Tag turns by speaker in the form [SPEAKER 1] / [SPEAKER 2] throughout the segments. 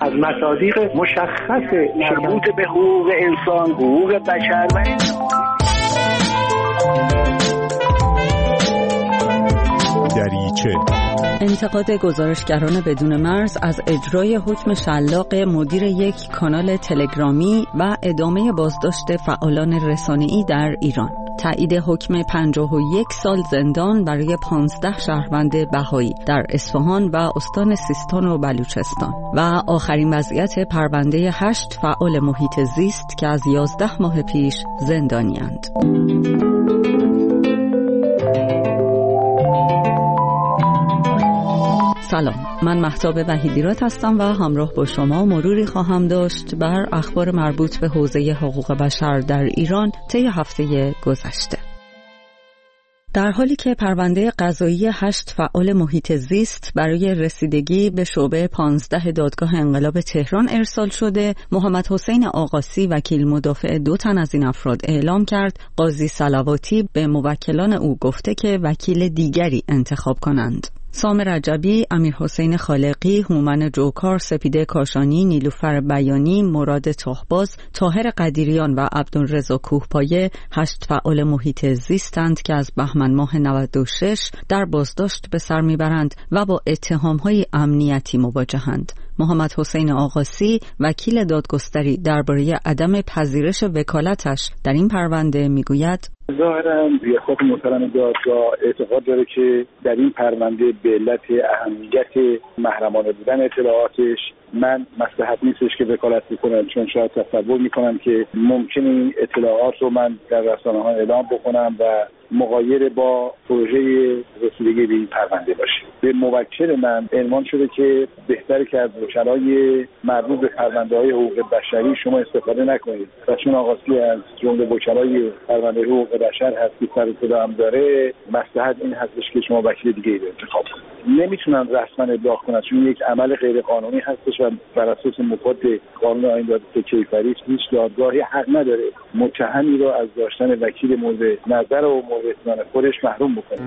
[SPEAKER 1] از مصادیق مشخص مربوط به حقوق انسان، حقوق بشر و
[SPEAKER 2] دریچه.
[SPEAKER 3] انتقاد گزارشگران بدون مرز از اجرای حکم شلاق مدیر یک کانال تلگرامی و ادامه بازداشت فعالان رسانه‌ای در ایران. تایید حکم 51 سال زندان برای 15 شهروند بهایی در اصفهان و استان سیستان و بلوچستان و آخرین وضعیت پرونده 8 فعال محیط زیست که از 11 ماه پیش زندانی‌اند. سلام، من مهتاب وحیدیراد هستم و همراه با شما مروری خواهم داشت بر اخبار مربوط به حوزه حقوق بشر در ایران طی هفته گذشته. در حالی که پرونده قضایی 8 فعال محیط زیست برای رسیدگی به شعبه 15 دادگاه انقلاب تهران ارسال شده، محمد حسین آقاسی وکیل مدافع 2 تن از این افراد اعلام کرد قاضی صلواتی به موکلان او گفته که وکیل دیگری انتخاب کنند. سام رجبی، امیر حسین خالقی، هومن جوکار، سپیده کاشانی، نیلوفر بیانی، مراد تاهباز، طاهر قدیریان و عبدالرضا کوهپایه 8 فعال محیط زیستند که از بهمن ماه 96 در بازداشت به سر میبرند و با اتهام‌های امنیتی مواجهند. محمد حسین آقاسی وکیل دادگستری درباره عدم پذیرش وکالتش در این پرونده میگوید:
[SPEAKER 4] ظاهراً ریاست محترم دادگاه اعتقاد داره که در این پرونده به علت اهمیت محرمانه بودن اطلاعاتش من مصلحت نیستش که وکالت بکنم، چون شاید تصور میکنم که ممکنه این اطلاعات رو من در رسانه‌ها اعلام بکنم و مغایر با پروژه رسیدگی به این پرونده باشه. به موکل من عنوان شده که بهتره که از وکلای مربوط به پرونده‌های حقوق بشری شما استفاده نکنید و چون آقاسی از جمله وکلای پرونده حقوق بشر هست که سر و صدا هم داره، مصلحت این هستش که شما وکیل دیگه رو انتخاب کنید. نمیتونن رسما ابلاغ کنن چون یک عمل غیر قانونی هستش و بر اساس مفاد قانون آیین دادگستری کیفری هیچ دادگاهی حق نداره متهمی رو از داشتن وکیل مورد نظر و مورد اطمینان خودش محروم بکنه.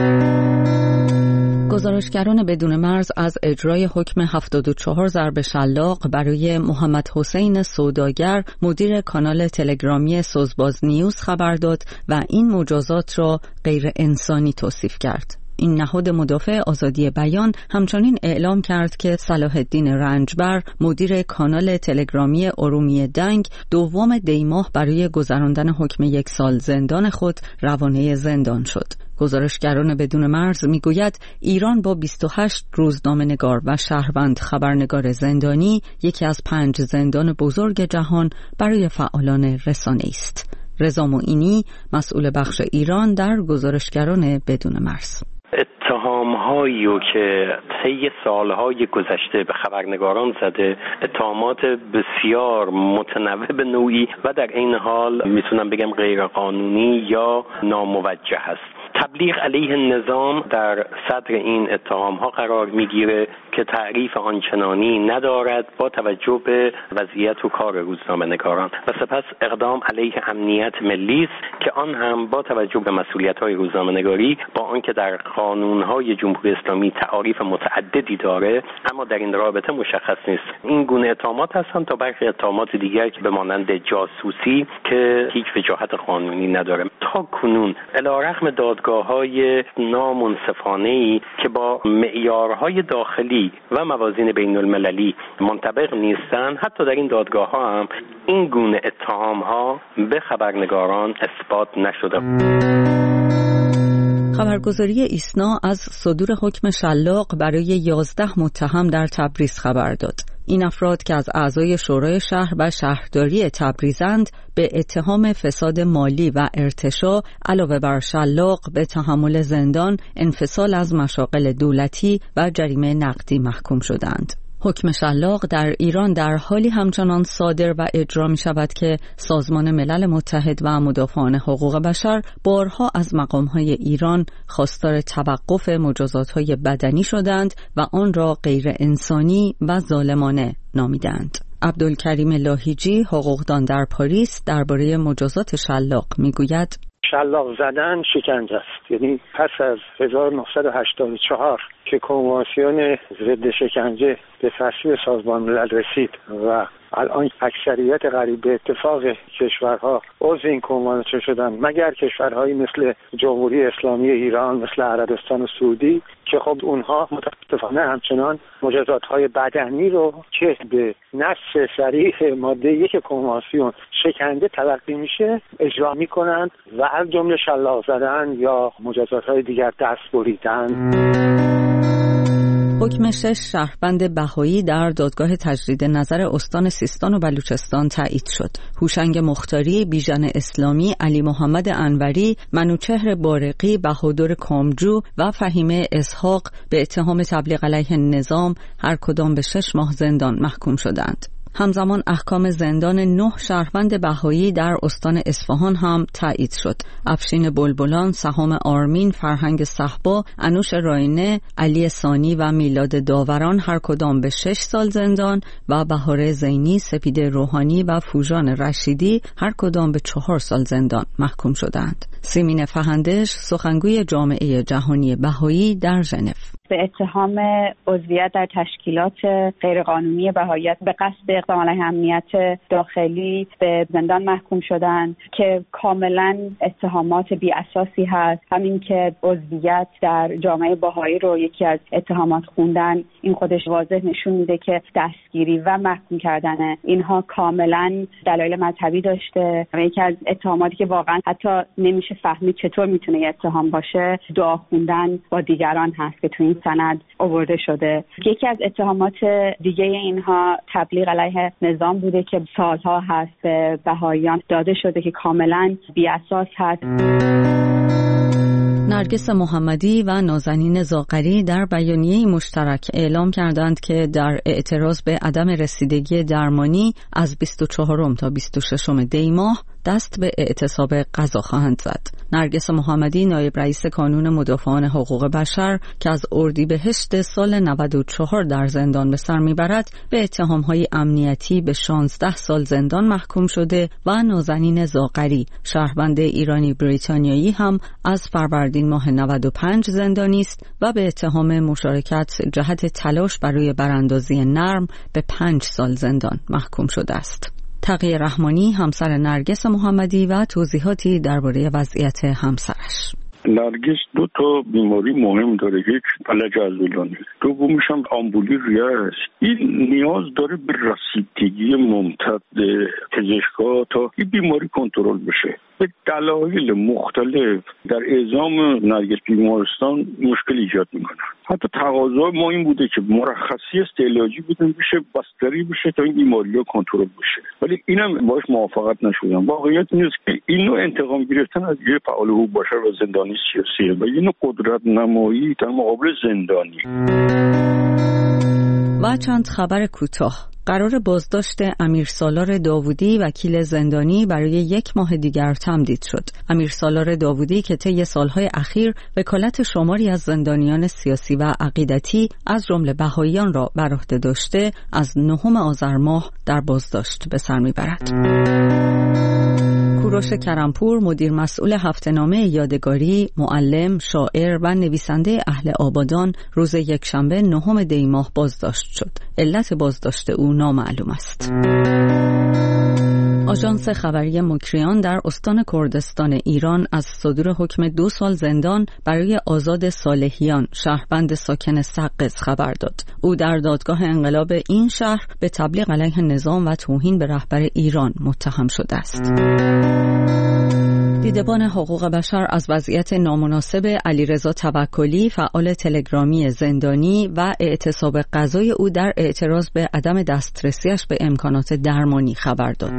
[SPEAKER 3] گزارشگران بدون مرز از اجرای حکم 74 ضرب شلاق برای محمد حسین سوداگر مدیر کانال تلگرامی سوزباز نیوز خبر داد و این مجازات را غیر انسانی توصیف کرد. این نهاد مدافع آزادی بیان همچنین اعلام کرد که صلاح الدین رنجبر مدیر کانال تلگرامی ارومیه دنگ 2 دی‌ماه برای گذراندن حکم 1 سال زندان خود روانه زندان شد. گزارشگران بدون مرز میگوید ایران با 28 روزنامه‌نگار و شهروند خبرنگار زندانی یکی از 5 زندان بزرگ جهان برای فعالان رسانه‌ای است. رضا معینی، مسئول بخش ایران در گزارشگران بدون مرز:
[SPEAKER 5] اتهام‌هایی که طی سالهای گذشته به خبرنگاران زده، اتهامات بسیار متنوع به نوعی و در این حال میتونم بگم غیر قانونی یا ناموجه است. تبلیغ علیه نظام در صدر این اتهام‌ها قرار میگیره که تعریف آنچنانی ندارد با توجه به وضعیت و کار روزنامه‌نگاران و سپس اقدام علیه امنیت ملی است که آن هم با توجه به مسئولیت‌های روزنامه‌نگاری با آنکه در قانون‌های جمهوری اسلامی تعاریف متعددی داره اما در این رابطه مشخص نیست. این گونه اتهامات هستند تا برخی اتهامات دیگر که به مانند جاسوسی که هیچ وجاهت قانونی نداره. تا کنون علیرغم دادگاه‌های نامنصفانه‌ای که با معیارهای داخلی و موازین بین المللی منطبق نیستند، حتی در این دادگاه‌ها هم این گونه اتهام‌ها به خبرنگاران اثبات نشده.
[SPEAKER 3] خبرگزاری ایسنا از صدور حکم شلاق برای 11 متهم در تبریز خبر داد. این افراد که از اعضای شورای شهر و شهرداری تبریزند به اتهام فساد مالی و ارتشاء علاوه بر شلاق به تحمل زندان، انفصال از مشاغل دولتی و جریمه نقدی محکوم شدند. حکم شلاق در ایران در حالی همچنان صادر و اجرا می شود که سازمان ملل متحد و مدافعان حقوق بشر بارها از مقامهای ایران خواستار توقف مجازات‌های بدنی شدند و آن را غیر انسانی و ظالمانه نامیدند. عبدالکریم لاهیجی، حقوقدان در پاریس، درباره مجازات شلاق میگوید:
[SPEAKER 6] شلاق زدن شکنجه است. یعنی پس از 1984 که کنوانسیون ضد شکنجه به تصویب سازمان ملل رسید و الان اکثریت قریب به اتفاق کشورها عضو این کنوانسیون شدن، مگر کشورهایی مثل جمهوری اسلامی ایران، مثل عربستان و سعودی که خب اونها متاسفانه همچنان مجازات‌های بدنی رو که به نص صریح ماده 1 کنوانسیون شکنجه تلقی میشه اجرا میکنند و از جمله شلاق زدن یا مجازات‌های دیگر دست بریدن.
[SPEAKER 3] حکم 6 شهروند بهایی در دادگاه تجدید نظر استان سیستان و بلوچستان تایید شد. هوشنگ مختاری، بیژن اسلامی، علی محمد انوری، منوچهر بارقی، بهادر کامجو و فهیمه اسحاق به اتهام تبلیغ علیه نظام هر کدام به 6 ماه زندان محکوم شدند. همزمان احکام زندان 9 شهروند بهایی در استان اصفهان هم تایید شد. افشین بلبلان، سهام آرمین، فرهنگ صحبا، انوش راینه، علی ثانی و میلاد داوران هر کدام به 6 سال زندان و بهاره زینی، سپید روحانی و فوژان رشیدی هر کدام به 4 سال زندان محکوم شدند. سیمین فهندش، سخنگوی جامعه جهانی بهایی در ژنو،
[SPEAKER 7] به اتهام عضویت در تشکیلات غیرقانونی بهاییت به قصد اقدام علیه امنیت داخلی به زندان محکوم شدند که کاملا اتهامات بی اساسی هست. همین که عضویت در جامعه بهایی رو یکی از اتهامات خوندن، این خودش واضح نشون میده که دستگیری و محکوم کردن اینها کاملا دلایل مذهبی داشته. یکی از اتهاماتی که واقعا حتی نمیشه فهمید چطور میتونه یه اتهام باشه، دعا خوندن با دیگران هست که تو این سند آورده شده. یکی از اتهامات دیگه اینها تبلیغ علیه نظام بوده که سالها هست به بهاییان داده شده که کاملا بی اساس هست.
[SPEAKER 3] نرگس محمدی و نازنین زاغری در بیانیه مشترک اعلام کردند که در اعتراض به عدم رسیدگی درمانی از 24 تا 26 دی ماه دست به اعتصاب غذا خواهند زد. نرگس محمدی نایب رئیس کانون مدافعان حقوق بشر که از اردیبهشت سال 94 در زندان به سر میبرد به اتهام‌های امنیتی به 16 سال زندان محکوم شده و نازنین زاغری شهروند ایرانی بریتانیایی هم از فروردین ماه 95 زندانی است و به اتهام مشارکت جهت تلاش برای براندازی نرم به 5 سال زندان محکوم شده است. تقی رحمانی همسر نرگس محمدی و توضیحاتی درباره وضعیت همسرش.
[SPEAKER 8] نرگس 2 تا بیماری مهم داره، یک فلج عضلانی، دومیش هم آمبولی ریه است. این نیاز داره به رسیدگی ممتد پزشکا تا این بیماری کنترل بشه. به دلایل مختلف در اعزام نرگس بیمارستان مشکل ایجاد میکنه. حتی تقاضا ما این بوده که مرخصی استعلاجی بدن بشه، بستری بشه تا این بیماری‌ها کنترل بشه، ولی اینم باهاش موافقت نشدن. واقعیت این است که این نوع انتقام گرفتن از یه فعال حقوق بشر و زندانی سیاسیه و یه نوع قدرت نمایی در مقابل زندانی.
[SPEAKER 3] و چند خبر کوتاه. قرار بازداشت امیر سالار داوودی وکیل زندانی برای 1 ماه دیگر تمدید شد. امیر سالار داوودی که طی سالهای اخیر وکالت شماری از زندانیان سیاسی و عقیدتی از جمله بهاییان را بر عهده داشته، از 9 آذر ماه در بازداشت به سر میبرد. کوروش کرمپور مدیر مسئول هفته‌نامه یادگاری، معلم، شاعر و نویسنده اهل آبادان روز یکشنبه 9 دی ماه بازداشت شد. علت بازداشت او نامعلوم است. آژانس خبری مکریان در استان کردستان ایران از صدور حکم 2 سال زندان برای آزاد صالحیان شهروند ساکن سقز خبر داد. او در دادگاه انقلاب این شهر به تبلیغ علیه نظام و توهین به رهبر ایران متهم شده است. دیدبان حقوق بشر از وضعیت نامناسب علیرضا توکلی فعال تلگرامی زندانی و اعتصاب غذای او در اعتراض به عدم دسترسیش به امکانات درمانی خبر داد.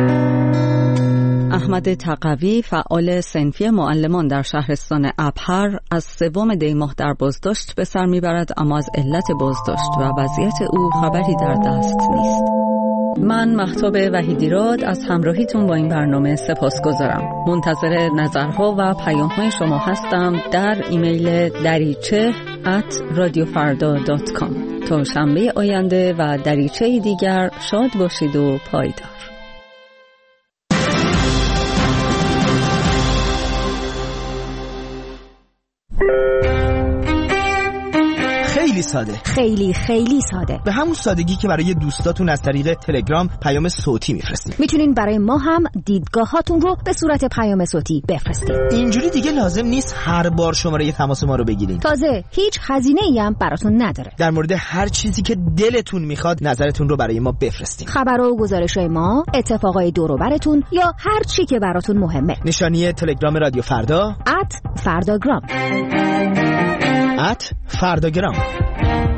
[SPEAKER 3] احمد تقوی فعال صنفی معلمان در شهرستان ابهر از 3 دی ماه در بازداشت به سر میبرد، اما از علت بازداشت و وضعیت او خبری در دست نیست. من مهتاب وحیدیراد از همراهیتون با این برنامه سپاسگزارم. منتظر نظرها و پیام‌های شما هستم در ایمیل dariche@radiofarda.com. تا شنبه آینده و دریچه دیگر شاد باشید و پایدار.
[SPEAKER 9] خیلی ساده.
[SPEAKER 10] خیلی خیلی ساده.
[SPEAKER 9] به همون سادگی که برای دوستاتون از طریق تلگرام پیام صوتی میفرستید.
[SPEAKER 10] میتونین برای ما هم دیدگاهاتون رو به صورت پیام صوتی بفرستید.
[SPEAKER 9] اینجوری دیگه لازم نیست هر بار شماره تماس ما رو بگیرید.
[SPEAKER 10] تازه هیچ هزینه‌ای هم براتون نداره.
[SPEAKER 9] در مورد هر چیزی که دلتون میخواد نظرتون رو برای ما بفرستید.
[SPEAKER 10] خبر و گزارش‌های ما، اتفاقای دور و برتون یا هر چی که براتون مهمه.
[SPEAKER 9] نشانی تلگرام رادیو فردا
[SPEAKER 10] @فرداگرام.
[SPEAKER 9] @فرداگرام.